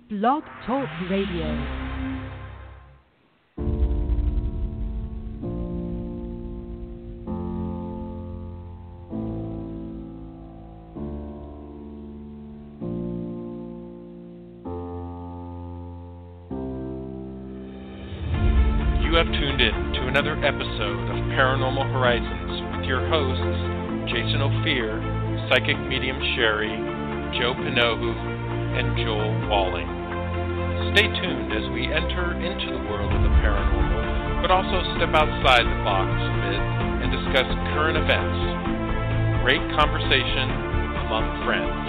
Blog Talk Radio. You have tuned in to another episode of Paranormal Horizons with your hosts, Jason Ophir, Psychic Medium Sherry, Joe Pinohu, and Joel Walling. Stay tuned as we enter into the world of the paranormal, but also step outside the box a bit and discuss current events. Great conversation among friends.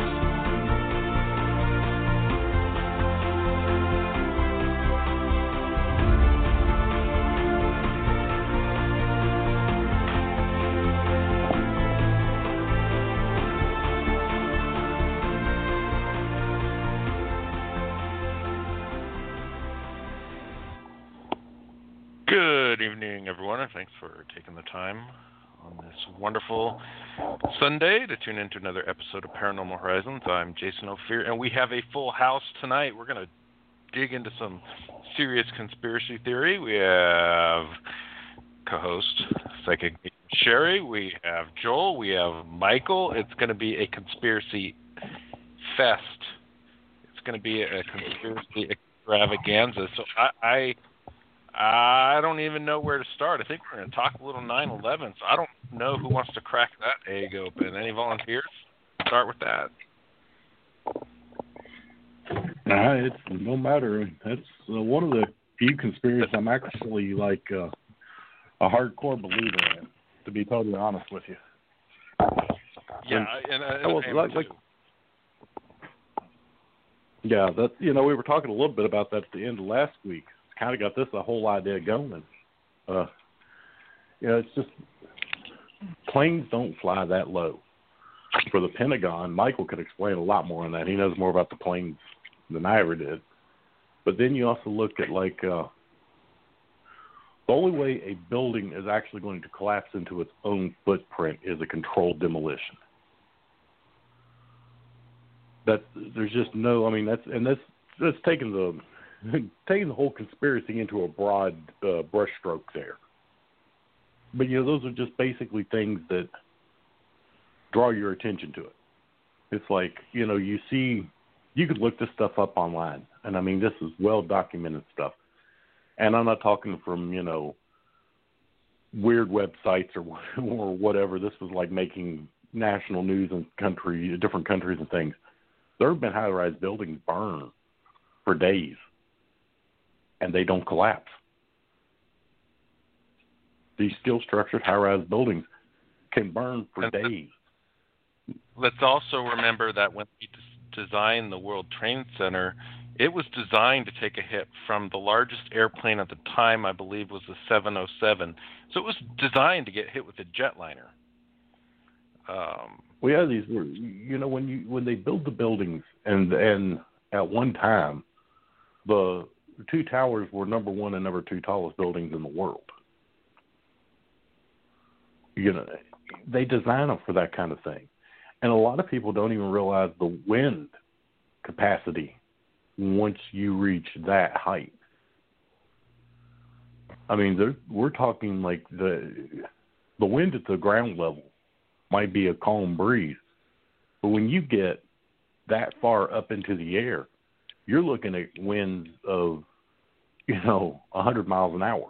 Good evening, everyone, and thanks for taking the time on this wonderful Sunday to tune into another episode of Paranormal Horizons. I'm Jason Ophir, and we have a full house tonight. We're going to dig into some serious conspiracy theory. We have co-host Psychic Sherry. We have Joel. We have Michael. It's going to be a conspiracy fest. It's going to be a conspiracy extravaganza. So I don't even know where to start. I think we're going to talk a little 9/11, so I don't know who wants to crack that egg open. Any volunteers? Start with that. It's no matter. That's one of the few conspiracies I'm actually like a hardcore believer in, to be totally honest with you. Yeah, yeah, that we were talking a little bit about that at the end of last week. Kind of got this the whole idea going. It's just planes don't fly that low. For the Pentagon, Michael could explain a lot more on that. He knows more about the planes than I ever did. But then you also look at the only way a building is actually going to collapse into its own footprint is a controlled demolition. There's just no. I mean, that's taking the whole conspiracy into a broad brushstroke there. But, those are just basically things that draw your attention to it. It's like, you could look this stuff up online. And, I mean, this is well-documented stuff. And I'm not talking from, weird websites or whatever. This was like making national news in different countries and things. There have been high-rise buildings burned for days, and they don't collapse. These steel structured high-rise buildings can burn for days. Let's also remember that when we designed the World Trade Center, it was designed to take a hit from the largest airplane at the time, I believe, was the 707. So it was designed to get hit with a jetliner. We have these, when they build the buildings, and at one time, the two towers were number one and number two tallest buildings in the world. They design them for that kind of thing. And a lot of people don't even realize the wind capacity once you reach that height. I mean, we're talking like the wind at the ground level might be a calm breeze. But when you get that far up into the air, you're looking at winds of, 100 miles an hour.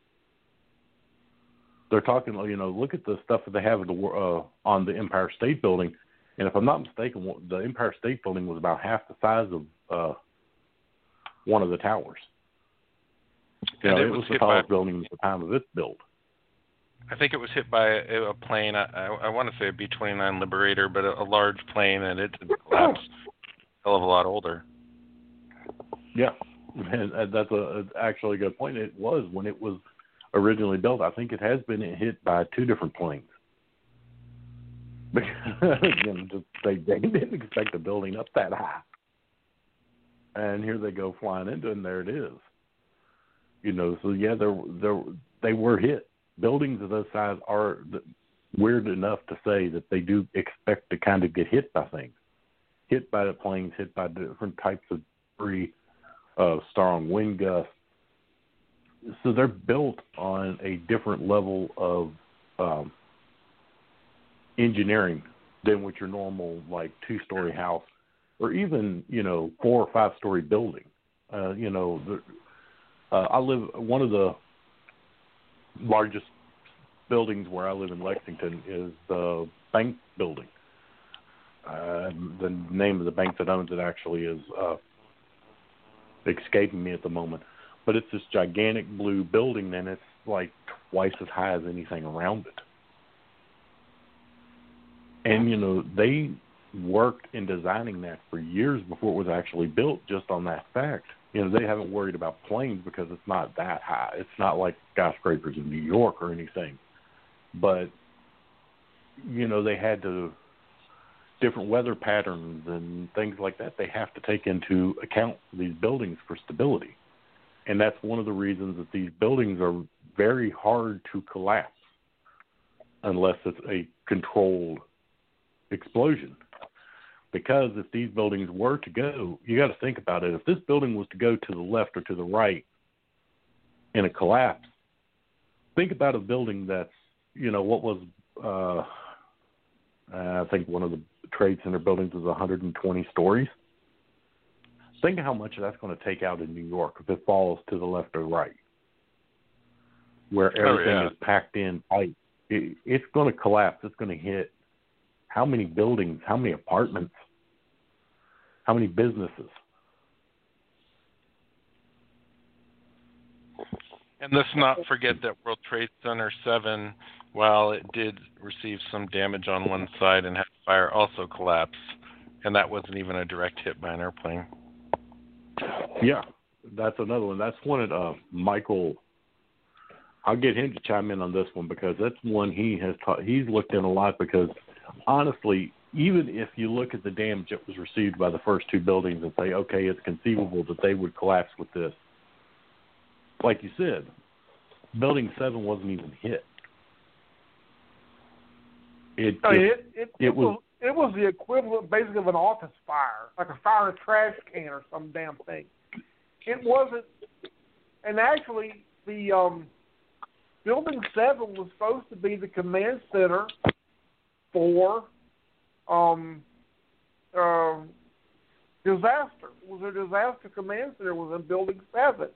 They're talking, look at the stuff that they have on the Empire State Building. And if I'm not mistaken, the Empire State Building was about half the size of one of the towers. It was the tallest building at the time of its build. I think it was hit by a plane. I want to say a B-29 Liberator, but a large plane, and it didn't collapse. A hell of a lot older. Yeah, and that's actually a good point. It was when it was originally built. I think it has been hit by two different planes. They didn't expect a building up that high, and here they go flying into it, and there it is. So yeah, they were hit. Buildings of those size are weird enough to say that they do expect to kind of get hit by things. Hit by the planes, hit by different types of Fury, strong wind gusts. So they're built on a different level of engineering than with your normal, like, 2-story house or even, 4 or 5-story building. I live, one of the largest buildings where I live in Lexington is the bank building. The name of the bank that owns it actually is escaping me at the moment. But it's this gigantic blue building, and it's like twice as high as anything around it. And, they worked in designing that for years before it was actually built, just on that fact. They haven't worried about planes because it's not that high. It's not like skyscrapers in New York or anything. But, they had to, different weather patterns and things like that, they have to take into account these buildings for stability. And that's one of the reasons that these buildings are very hard to collapse unless it's a controlled explosion. Because if these buildings were to go, you got to think about it. If this building was to go to the left or to the right in a collapse, think about a building that's, what was, I think one of the Trade Center buildings was 120 stories. Think of how much that's going to take out in New York if it falls to the left or right, where everything is packed in tight. It's going to collapse. It's going to hit how many buildings, how many apartments, how many businesses. And let's not forget that World Trade Center 7, while it did receive some damage on one side and had fire, also collapsed. And that wasn't even a direct hit by an airplane. Yeah, that's another one. That's one that Michael, I'll get him to chime in on this one because that's one he's looked in a lot because, honestly, even if you look at the damage that was received by the first 2 buildings and say, okay, it's conceivable that they would collapse with this, like you said, Building 7 wasn't even hit. It was the equivalent, basically, of an office fire, like a fire in a trash can or some damn thing. It wasn't, and actually, the Building 7 was supposed to be the command center for disaster. It was a disaster command center was in Building 7.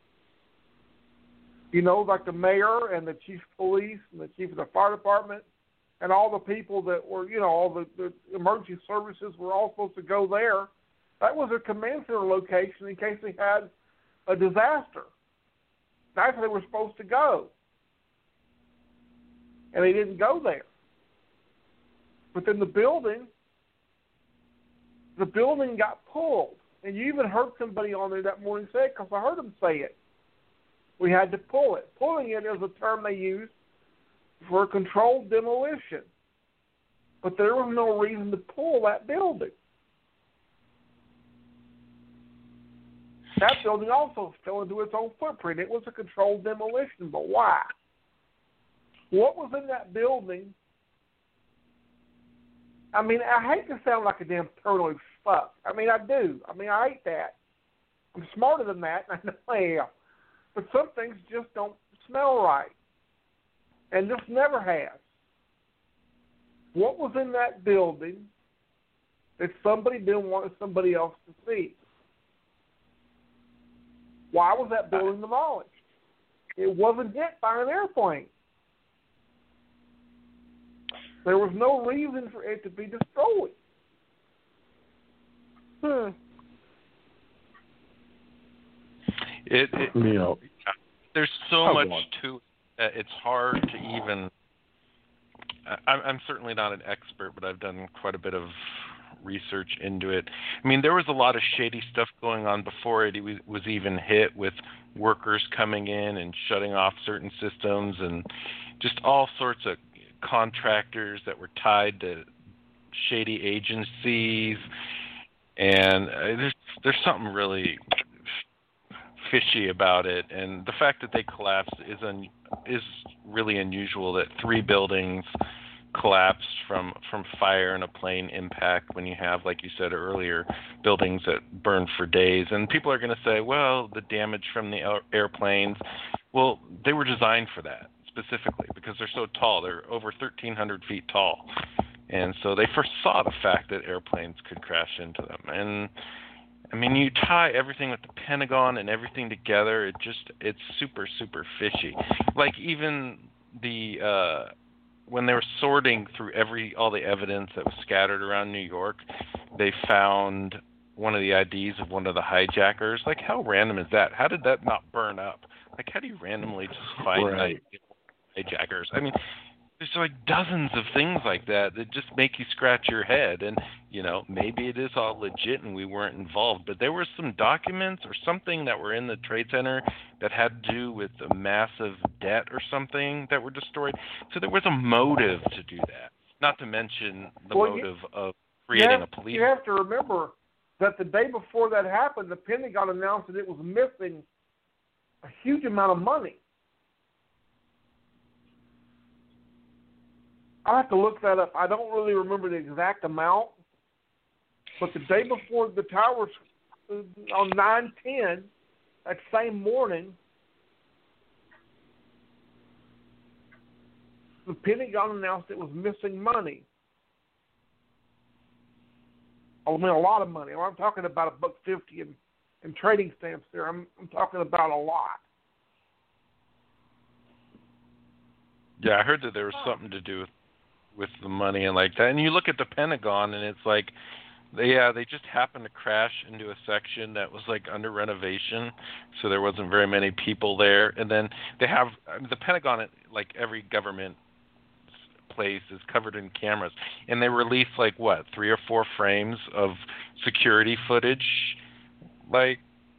Like the mayor and the chief of police and the chief of the fire department and all the people that were, all the emergency services were all supposed to go there. That was their command center location in case they had a disaster. That's where they were supposed to go. And they didn't go there. But then the building got pulled. And you even heard somebody on there that morning say it, because I heard them say it. We had to pull it. Pulling it is a term they use for controlled demolition. But there was no reason to pull that building. That building also fell into its own footprint. It was a controlled demolition, but why? What was in that building? I mean, I hate to sound like a damn turtle fuck. I mean, I do. I mean, I hate that. I'm smarter than that, and I know I am. But some things just don't smell right. And this never has. What was in that building that somebody didn't want somebody else to see? Why was that building demolished? It wasn't hit by an airplane. There was no reason for it to be destroyed. There's so much to it that it's hard to even. I'm certainly not an expert, but I've done quite a bit of research into it. I mean, there was a lot of shady stuff going on before it was even hit, with workers coming in and shutting off certain systems and just all sorts of contractors that were tied to shady agencies. And there's something really fishy about it, and the fact that they collapsed is really unusual. That 3 buildings collapsed from fire and a plane impact when you have, like you said earlier, buildings that burn for days. And people are going to say, well, the damage from the airplanes, well, they were designed for that specifically because they're so tall. They're over 1,300 feet tall. And so they foresaw the fact that airplanes could crash into them. And, I mean, you tie everything with the Pentagon and everything together, it's super, super fishy. Like even the when they were sorting through all the evidence that was scattered around New York, they found one of the IDs of one of the hijackers. Like, how random is that? How did that not burn up? Like, how do you randomly just find hijackers? I mean, there's like dozens of things like that just make you scratch your head. And, maybe it is all legit and we weren't involved, but there were some documents or something that were in the Trade Center that had to do with a massive debt or something that were destroyed. So there was a motive to do that, not to mention the motive of creating a police. You have to remember that the day before that happened, the Pentagon announced that it was missing a huge amount of money. I'll have to look that up. I don't really remember the exact amount, but the day before the towers, on 9/10, that same morning, the Pentagon announced it was missing money. I mean, a lot of money. I'm talking about $1.50 in trading stamps there. I'm talking about a lot. Yeah, I heard that there was something to do with the money and like that. And you look at the Pentagon, and it's like, they just happened to crash into a section that was like under renovation, so there wasn't very many people there. And then they have the Pentagon, like every government place, is covered in cameras, and they release like 3 or 4 frames of security footage. Like,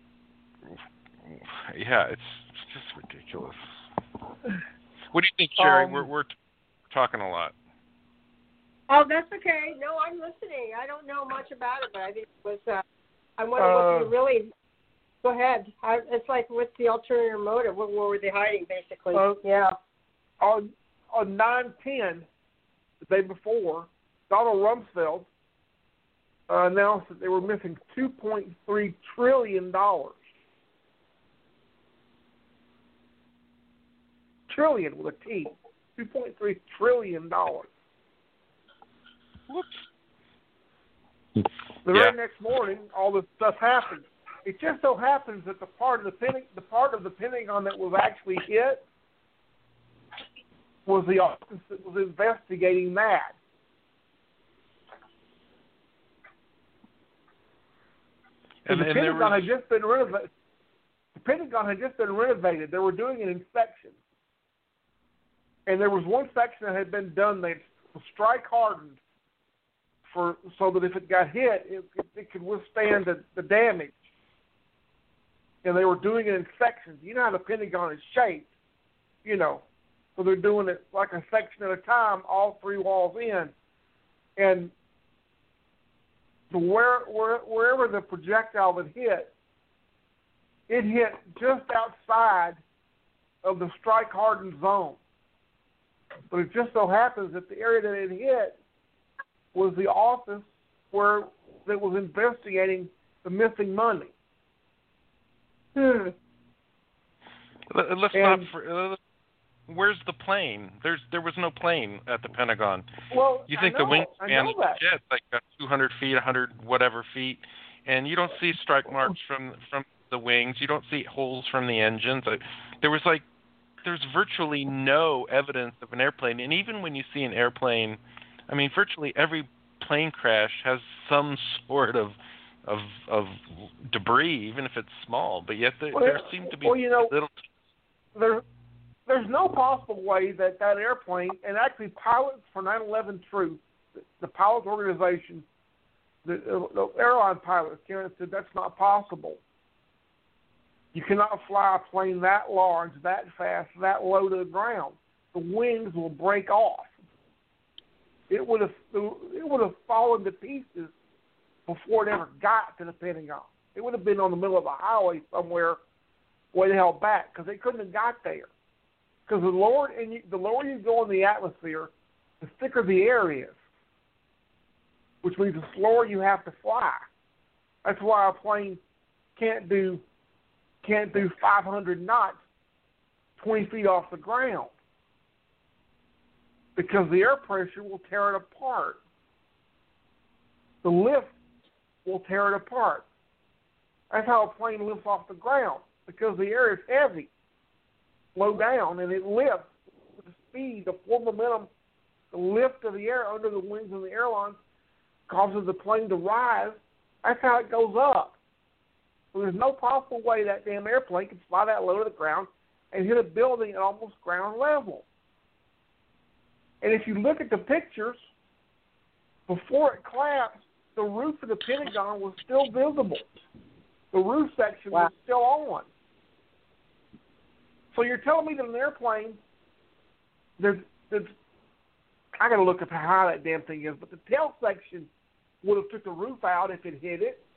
yeah, it's just ridiculous. What do you think, Sherry? We're talking a lot. Oh, that's okay. No, I'm listening. I don't know much about it, but I think it was. I wonder what you really. Go ahead. It's like, what's the ulterior motive? What were they hiding, basically? Yeah. On 9/10, the day before, Donald Rumsfeld announced that they were missing $2.3 trillion. Trillion with a T. $2.3 trillion. Whoops. The very next morning, all this stuff happened. It just so happens that the part of the Pentagon that was actually hit was the office that was investigating that. And the Pentagon had just been renovated. The Pentagon had just been renovated. They were doing an inspection, and there was one section that had been done. They was strike hardened, so that if it got hit, it could withstand the damage. And they were doing an inspection. You know how the Pentagon is shaped, so they're doing it like a section at a time, all 3 walls in. And wherever the projectile had hit, it hit just outside of the strike-hardened zone. But it just so happens that the area that it hit was the office that was investigating the missing money. Let's not. Where's the plane? There was no plane at the Pentagon. Well, you think the wingspan of the jet like 200 feet, 100 whatever feet, and you don't see strike marks from the wings. You don't see holes from the engines. There's virtually no evidence of an airplane. And even when you see an airplane, I mean, virtually every plane crash has some sort of debris, even if it's small. But yet there seem to be little. There's no possible way that airplane, and actually pilots for 9/11 Truth, the pilot organization, the airline pilots, said that's not possible. You cannot fly a plane that large, that fast, that low to the ground. The wings will break off. It would have fallen to pieces before it ever got to the Pentagon. It would have been on the middle of a highway somewhere way the hell back, because they couldn't have got there. Because the lower you go in the atmosphere, the the thicker the air is, which means the slower you have to fly. That's why a plane can't do 500 knots 20 feet off the ground, because the air pressure will tear it apart. The lift will tear it apart. That's how a plane lifts off the ground, because the air is heavy, low down, and it lifts with the speed, the full momentum, the lift of the air under the wings of the airline causes the plane to rise. That's how it goes up. So there's no possible way that damn airplane can fly that low to the ground and hit a building at almost ground level. And if you look at the pictures, before it collapsed, the roof of the Pentagon was still visible. The roof section was still on. So you're telling me that an airplane, there's I got to look up how high that damn thing is, but the tail section would have took the roof out if it hit it.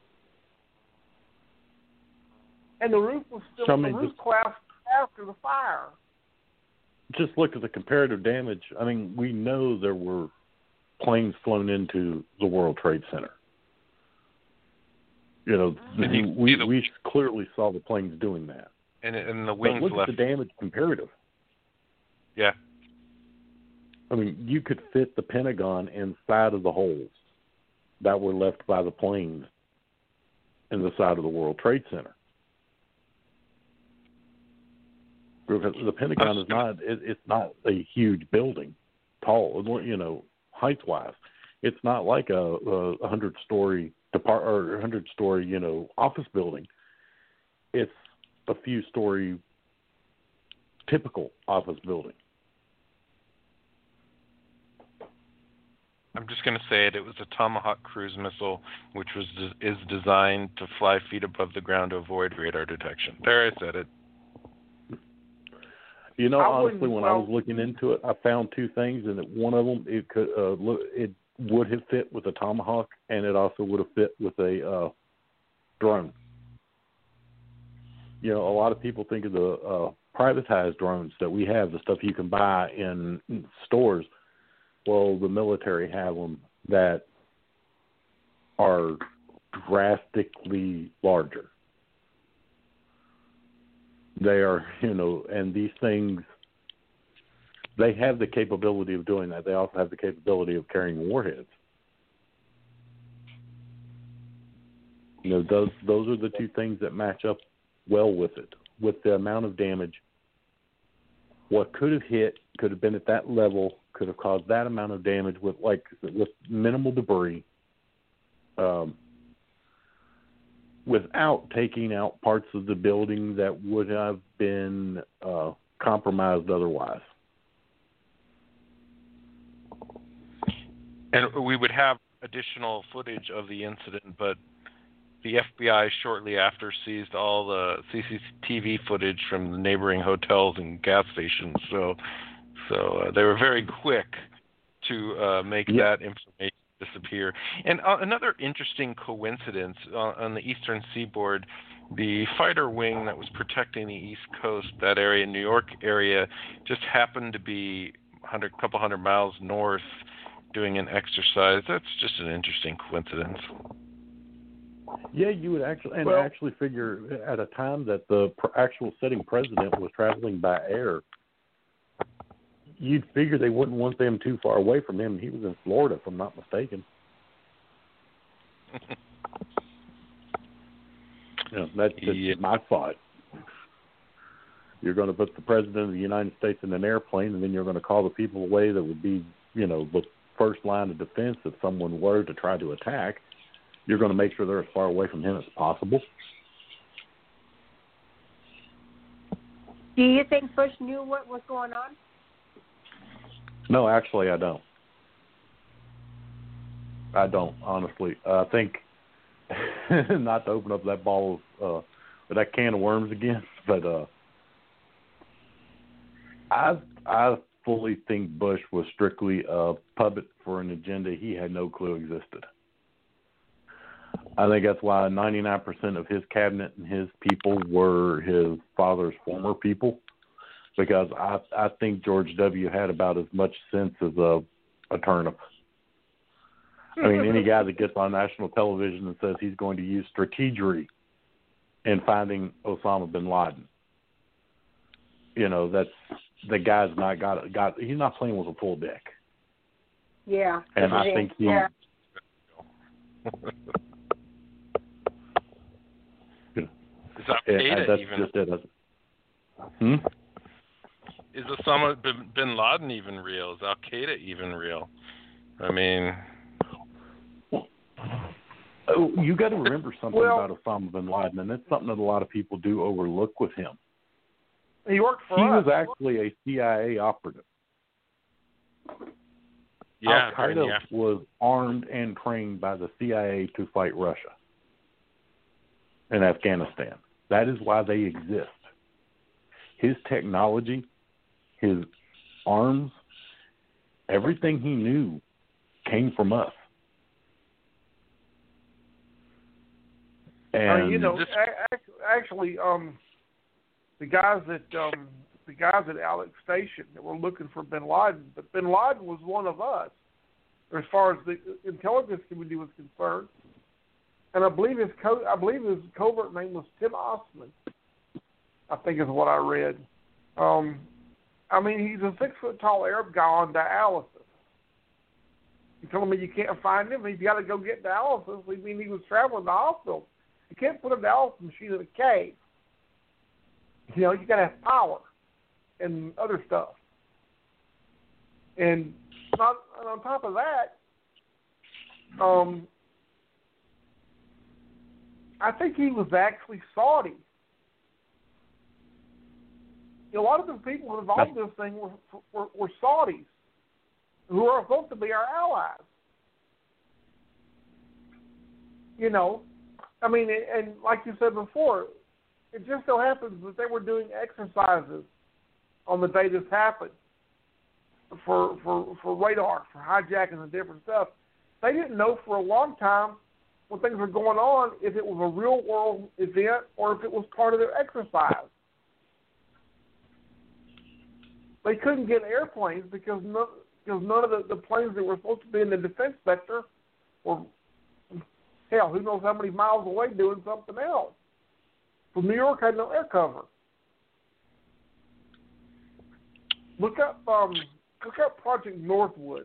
And the roof was still, the roof collapsed after the fire. Just look at the comparative damage. I mean, we know there were planes flown into the World Trade Center. You know, we clearly saw the planes doing that. And the wings but look left. at the damage comparative. Yeah. I mean, you could fit the Pentagon inside of the holes that were left by the planes in the side of the World Trade Center. The Pentagon is it's not a huge building, tall, you know, height-wise. It's not like a 100-story or 100-story, you know, office building. It's a few-story typical office building. I'm just going to say it. It was a Tomahawk cruise missile, which is designed to fly feet above the ground to avoid radar detection. There, I said it. You know, honestly, when I was looking into it, I found two things, and one of them it would have fit with a Tomahawk, and it also would have fit with a drone. You know, a lot of people think of the privatized drones that we have, the stuff you can buy in stores. Well, the military have them that are drastically larger. They are, you know, and these things, they have the capability of doing that. They also have the capability of carrying warheads. You know, those are the two things that match up well with it. With the amount of damage, what could have hit could have been at that level, could have caused that amount of damage with minimal debris, without taking out parts of the building that would have been compromised otherwise. And we would have additional footage of the incident, but the FBI shortly after seized all the CCTV footage from the neighboring hotels and gas stations. So they were very quick to make that information disappear. And another interesting coincidence on the eastern seaboard, the fighter wing that was protecting the East Coast, that area, New York area, just happened to be a couple hundred miles north doing an exercise. That's just an interesting coincidence. Yeah, you would actually figure at a time that the actual sitting president was traveling by air, you'd figure they wouldn't want them too far away from him. He was in Florida, if I'm not mistaken. That's my thought. You're going to put the president of the United States in an airplane, and then you're going to call the people away that would be, you know, the first line of defense if someone were to try to attack. You're going to make sure they're as far away from him as possible. Do you think Bush knew what was going on? No, actually, I don't. Honestly. I think, not to open up that that can of worms again, but I fully think Bush was strictly a puppet for an agenda he had no clue existed. I think that's why 99% of his cabinet and his people were his father's former people, because I think George W. had about as much sense as a a turnip. I mean, any guy that gets on national television and says he's going to use strategery in finding Osama bin Laden, that's the guy's not got. He's not playing with a full deck. Yeah. And I think he. Yeah. Is Al-Qaeda even? Just it. Is Osama bin Laden even real? Is Al-Qaeda even real? I mean... You got to remember something about Osama bin Laden, and it's something that a lot of people do overlook with him. He worked for us. He was actually a CIA operative. Yeah, Al-Qaeda was armed and trained by the CIA to fight Russia and Afghanistan. That is why they exist. His technology, his arms, everything he knew came from us. And actually, the guys at Alex Station that were looking for Bin Laden, but Bin Laden was one of us, as far as the intelligence community was concerned. And I believe his covert name was Tim Osman, I think is what I read. I mean, he's a 6-foot-tall Arab guy on dialysis. You telling me you can't find him? He's got to go get dialysis. I mean, he was traveling to the hospital. You can't put a dialysis machine in a cave. You got to have power and other stuff. And on top of that, I think he was actually Saudi. A lot of the people involved in this thing were Saudis, who are supposed to be our allies. I mean, and like you said before, it just so happens that they were doing exercises on the day this happened for radar, for hijacking and different stuff. They didn't know for a long time when things were going on if it was a real world event or if it was part of their exercise. They couldn't get airplanes because none of the planes that were supposed to be in the defense sector were, hell, who knows how many miles away doing something else. So New York had no air cover. Look up Project Northwoods.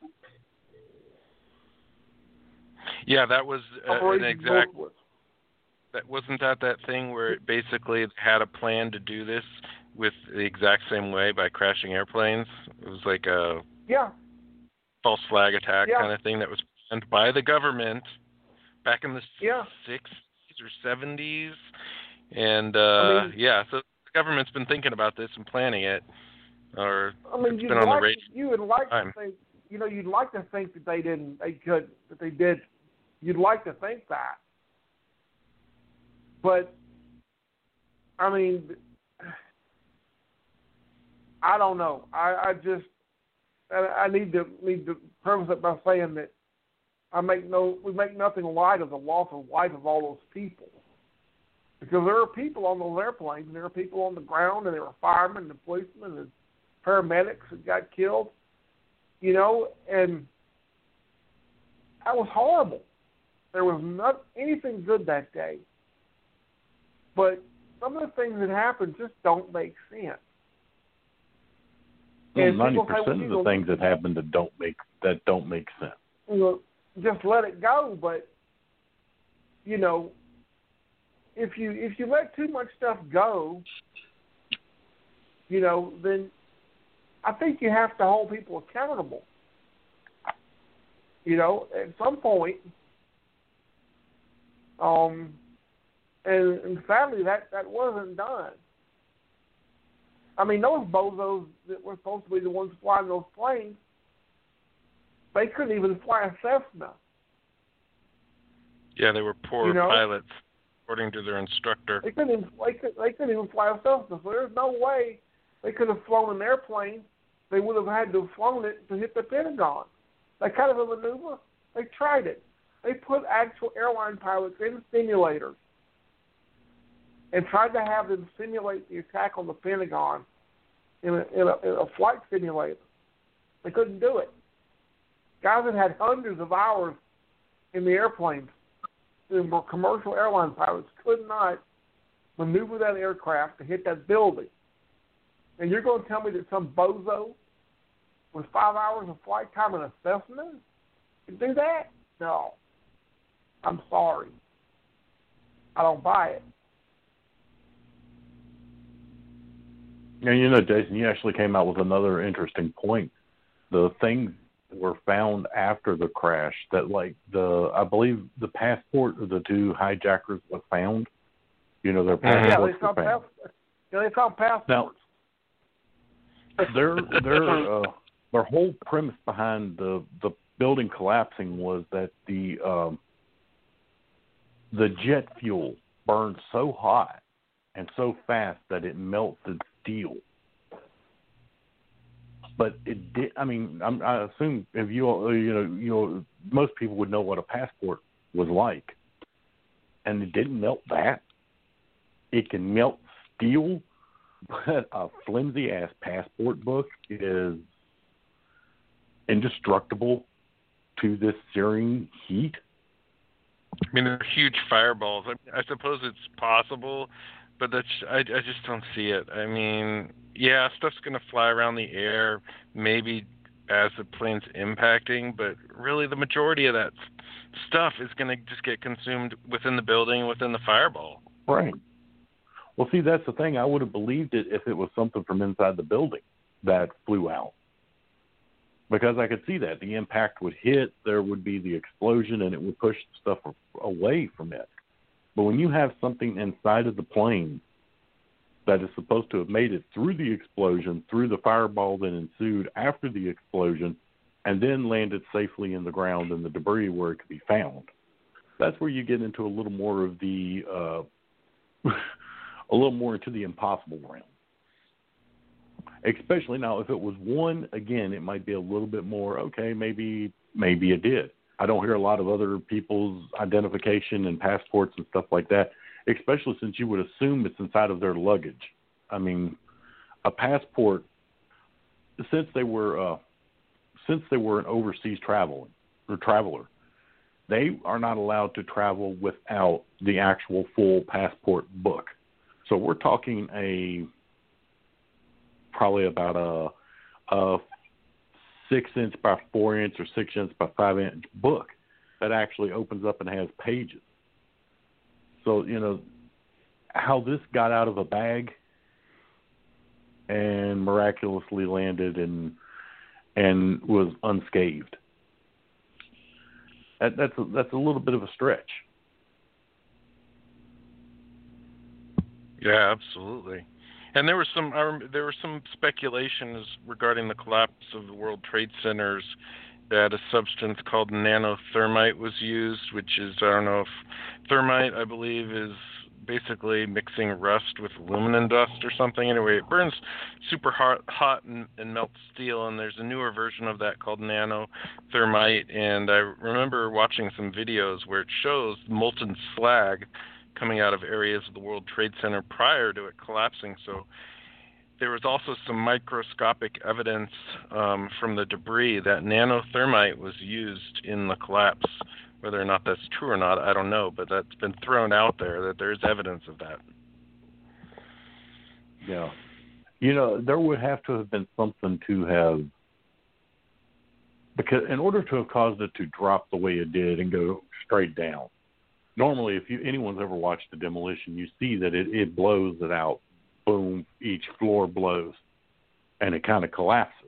Yeah, that was an exact. Northwoods. That wasn't that thing where it basically had a plan to do this with the exact same way by crashing airplanes. It was like a false flag attack kind of thing that was planned by the government back in the 60s or 70s. And so the government's been thinking about this and planning it, or it's been on the radar. You would like to think, you'd like to think that they did. You'd like to think that, but I mean, I don't know. I need to preface it by saying that we make nothing light of the loss of life of all those people. Because there are people on those airplanes, and there are people on the ground, and there are firemen and policemen and paramedics that got killed, and that was horrible. There was not anything good that day. But some of the things that happened just don't make sense. Well, 90% of the things that happen that don't make sense. Just let it go, but if you let too much stuff go, then I think you have to hold people accountable. At some point, and sadly that wasn't done. I mean, those bozos that were supposed to be the ones flying those planes, they couldn't even fly a Cessna. Yeah, they were poor pilots, according to their instructor. They couldn't even fly a Cessna, so there's no way they could have flown an airplane. They would have had to have flown it to hit the Pentagon. That kind of a maneuver, they tried it. They put actual airline pilots in simulators and tried to have them simulate the attack on the Pentagon in a flight simulator. They couldn't do it. Guys that had hundreds of hours in the airplanes, the commercial airline pilots could not maneuver that aircraft to hit that building. And you're going to tell me that some bozo with 5 hours of flight time in a Cessna can do that? No. I'm sorry. I don't buy it. And you know, Jason, you actually came out with another interesting point. The things were found after the crash that, like, I believe the passport of the two hijackers was found. You know, their passports were found. They found passports. Now, their whole premise behind the building collapsing was that the jet fuel burned so hot and so fast that it melted steel. But it did. I mean, I assume if you most people would know what a passport was like, and it didn't melt that. It can melt steel, but a flimsy ass passport book is indestructible to this searing heat. I mean, they're huge fireballs. I suppose it's possible, but I just don't see it. I mean, yeah, stuff's going to fly around the air, maybe as the plane's impacting, but really the majority of that stuff is going to just get consumed within the building, within the fireball. Right. Well, see, that's the thing. I would have believed it if it was something from inside the building that flew out. Because I could see that. The impact would hit, there would be the explosion, and it would push the stuff away from it. But when you have something inside of the plane that is supposed to have made it through the explosion, through the fireball that ensued after the explosion, and then landed safely in the ground and the debris where it could be found, that's where you get into a little more of the, a little more into the impossible realm. Especially now, if it was one, again, it might be a little bit more, okay, maybe it did. I don't hear a lot of other people's identification and passports and stuff like that, especially since you would assume it's inside of their luggage. I mean, a passport, since they were an overseas traveler, they are not allowed to travel without the actual full passport book. So we're talking probably about a 6-inch by 4-inch or 6-inch by 5-inch book that actually opens up and has pages. So, you know, how this got out of a bag and miraculously landed and was unscathed. That's a little bit of a stretch. Yeah, absolutely. And there was some speculations regarding the collapse of the World Trade Centers that a substance called nanothermite was used, which is, I don't know if thermite, I believe, is basically mixing rust with aluminum dust or something. Anyway, it burns super hot and melts steel, and there's a newer version of that called nanothermite. And I remember watching some videos where it shows molten slag coming out of areas of the World Trade Center prior to it collapsing. So there was also some microscopic evidence from the debris that nanothermite was used in the collapse. Whether or not that's true or not, I don't know, but that's been thrown out there that there's evidence of that. Yeah. You know, there would have to have been something to have, because in order to have caused it to drop the way it did and go straight down, normally, if anyone's ever watched a demolition, you see that it blows it out. Boom, each floor blows, and it kind of collapses.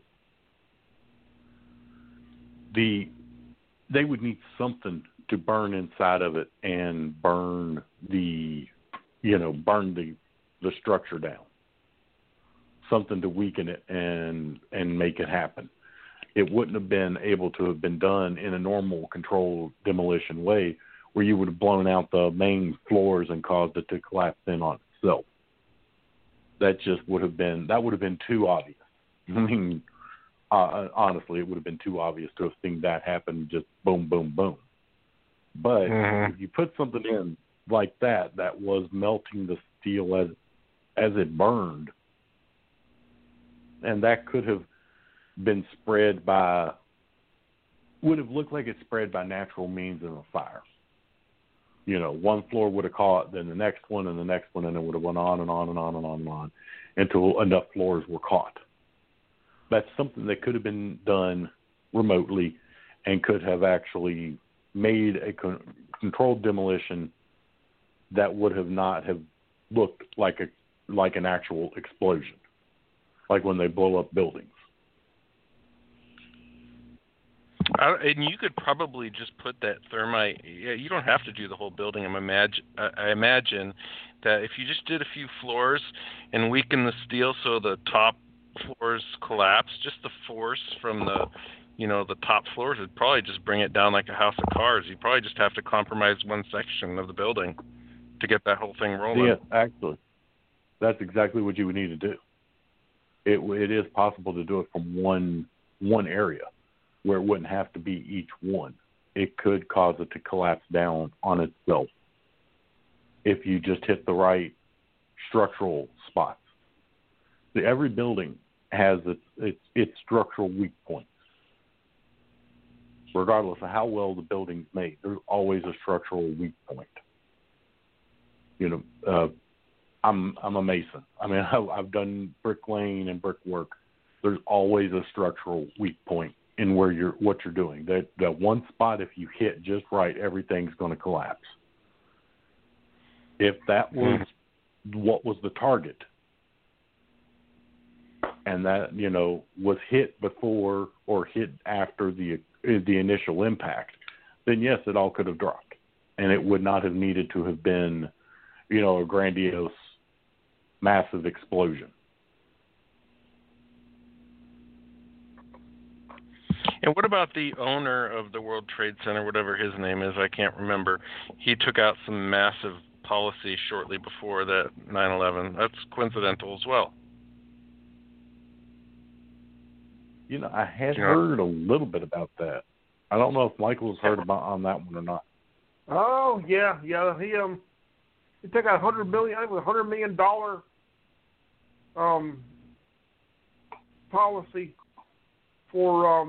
They would need something to burn inside of it and burn the structure down. Something to weaken it and make it happen. It wouldn't have been able to have been done in a normal controlled demolition way, where you would have blown out the main floors and caused it to collapse in on itself. That would have been too obvious. I mean, honestly, it would have been too obvious to have seen that happen, just boom, boom, boom. But if you put something in like that was melting the steel as it burned, and that could have been spread by would have looked like it spread by natural means of a fire. You know, one floor would have caught, then the next one, and the next one, and it would have went on and on and on and on and on until enough floors were caught. That's something that could have been done remotely and could have actually made a controlled demolition that would have not have looked like an actual explosion, like when they blow up buildings. And you could probably just put that thermite. Yeah, you don't have to do the whole building. I imagine that if you just did a few floors and weaken the steel so the top floors collapse, just the force from the top floors would probably just bring it down like a house of cards. You probably just have to compromise one section of the building to get that whole thing rolling. Yes, actually, that's exactly what you would need to do. It is possible to do it from one area, where it wouldn't have to be each one. It could cause it to collapse down on itself if you just hit the right structural spots. See, every building has its structural weak points. Regardless of how well the building's made, there's always a structural weak point. You know, I'm a mason. I mean, I've done bricklaying and brickwork. There's always a structural weak point in what you're doing. That one spot, if you hit just right, everything's going to collapse. If that was what was the target, and that was hit before or hit after the initial impact, then yes, it all could have dropped, and it would not have needed to have been, a grandiose, massive explosion. And what about the owner of the World Trade Center, whatever his name is? I can't remember. He took out some massive policy shortly before that 9/11. That's coincidental as well. I had heard a little bit about that. I don't know if Michael's heard about on that one or not. Oh yeah. He took out $100 million policy for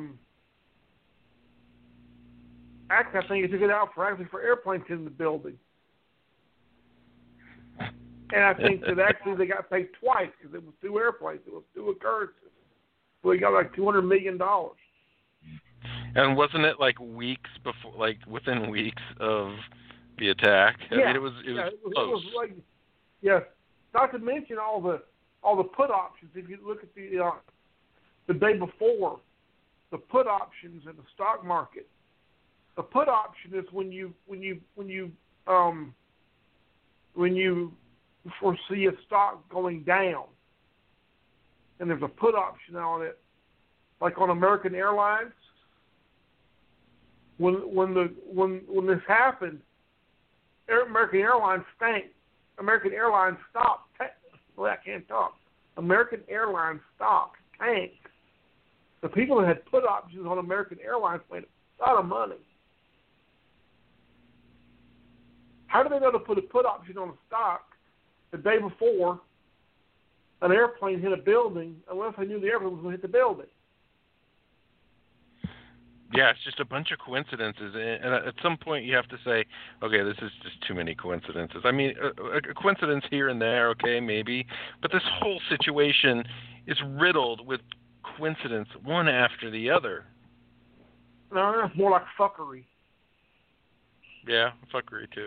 actually, I think he took it out for airplanes in the building. And I think that actually they got paid twice because it was two airplanes. It was two occurrences. So he got like $200 million. And wasn't it like weeks before, like within weeks of the attack? Yeah. I mean, it was close. It was like, yes. Not to mention all the put options. If you look at the day before, the put options in the stock market. The put option is when you foresee a stock going down, and there's a put option on it, like on American Airlines. When this happened, American Airlines stank. American Airlines stock. Well, I can't talk. American Airlines stock tanked. The people that had put options on American Airlines made a lot of money. How do they know to put a put option on a stock the day before an airplane hit a building unless they knew the airplane was going to hit the building? Yeah, it's just a bunch of coincidences. And at some point you have to say, okay, this is just too many coincidences. I mean, a coincidence here and there, okay, maybe. But this whole situation is riddled with coincidence one after the other. No, it's more like fuckery. Yeah, fuckery too.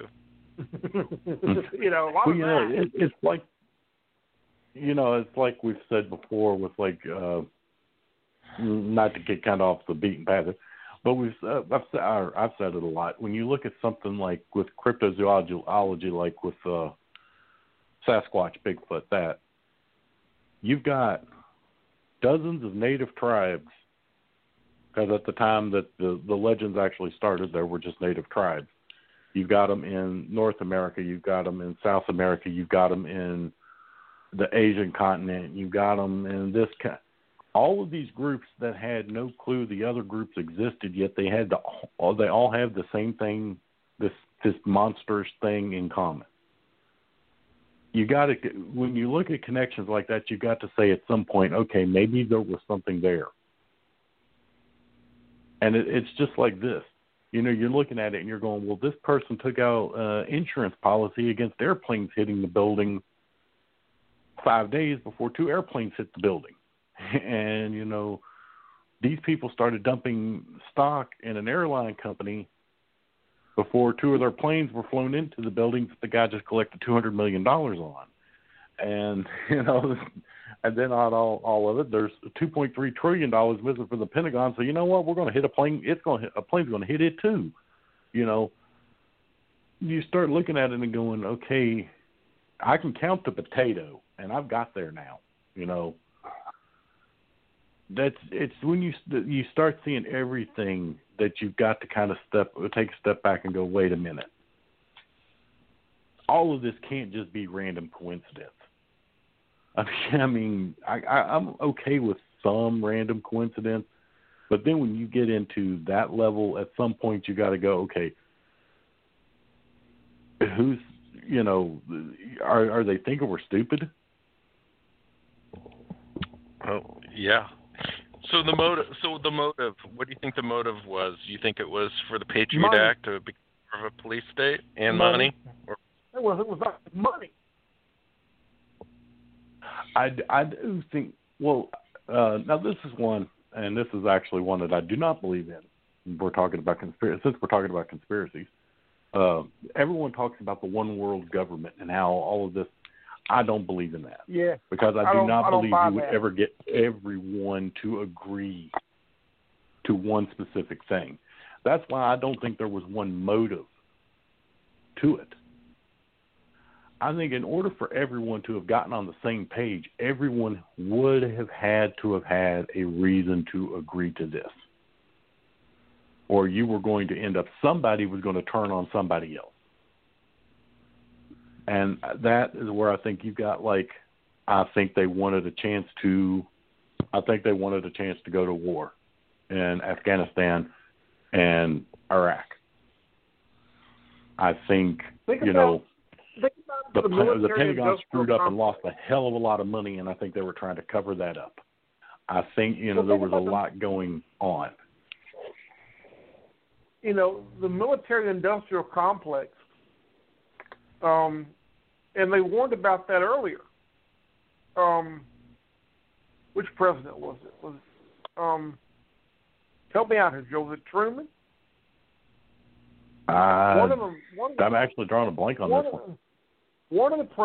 A lot of that. It's like, it's like we've said before with like, not to get kind of off the beaten path, but I've said it a lot. When you look at something like with cryptozoology, like with Sasquatch, Bigfoot, you've got dozens of native tribes, because at the time that the legends actually started, there were just native tribes. You've got them in North America. You've got them in South America. You've got them in the Asian continent. You've got them in this all of these groups that had no clue the other groups existed, yet they all have the same thing, this monstrous thing in common. You got to, when you look at connections like that, you got to say at some point, okay, maybe there was something there. And it's just like this. You know, you're looking at it and you're going, well, this person took out insurance policy against airplanes hitting the building 5 days before 2 airplanes hit the building. And, you know, these people started dumping stock in an airline company before 2 of their planes were flown into the buildings that the guy just collected $200 million on. And, you know, and then on all of it, there's $2.3 trillion missing from the Pentagon. So, you know what? We're going to hit a plane. A plane's going to hit it too. You know, you start looking at it and going, okay, I can count the potato, and I've got there now. You know, it's when you start seeing everything that you've got to kind of take a step back and go, wait a minute. All of this can't just be random coincidence. I mean, I'm okay with some random coincidence, but then when you get into that level, at some point you got to go, okay, who's, you know, are they thinking we're stupid? Oh, yeah. So the motive. What do you think the motive was? You think it was for the Patriot Money. Act to become more of a police state and money? Or? It was not money. I do think. Well, now this is one, and this is actually one that I do not believe in. We're talking about conspiracy. Since we're talking about conspiracies, everyone talks about the one world government and how all of this. I don't believe in that. Yeah. Because I do not believe you would that. ever get everyone to agree to one specific thing. That's why I don't think there was one motive to it. I think in order for everyone to have gotten on the same page, everyone would have had to have had a reason to agree to this. Or you were going to end up, somebody was going to turn on somebody else. And that is where I think you've got, like, I think they wanted a chance to go to war in Afghanistan and Iraq. I think you know, the Pentagon screwed up and lost a hell of a lot of money, and I think they were trying to cover that up. I think, you know, there was a lot going on. You know, the military-industrial complex, and they warned about that earlier. Which president was it? Was it, help me out here, Joe. Was it Truman? I'm actually drawing a blank on this one. One of the